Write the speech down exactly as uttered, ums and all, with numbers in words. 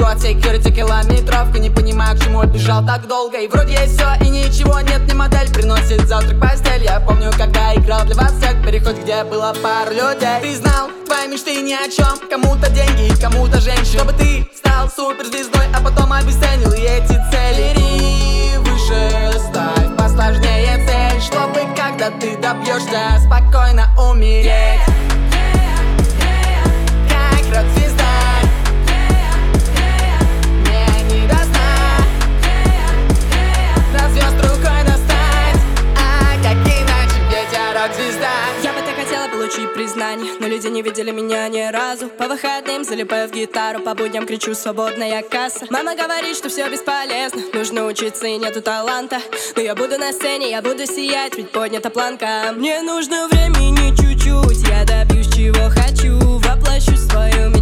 Код секьюрити километровка, не понимаю, к чему бежал так долго. И вроде есть все и ничего нет, не модель приносит завтрак в постель. Я помню, когда играл для вас всех переход, где было пару людей. Ты знал, твои мечты ни о чем, кому-то деньги, кому-то женщин. Чтобы ты стал суперзвездой, а потом обесценил и эти цели. Бери выше, ставь посложнее цель, чтобы когда ты добьешься спокойно умереть. Как рок-звезда, мне не до сна, до звезд рукой достать. А как иначе, ведь я рок-звезда. Я бы так хотела получить признание, но люди не видели меня ни разу. По выходным залипаю в гитару, по будням кричу «свободная касса». Мама говорит, что все бесполезно, нужно учиться и нету таланта. Но я буду на сцене, я буду сиять, ведь поднята планка. Мне нужно времени чуть-чуть, я добьюсь чего хочу, воплощу свою мечту.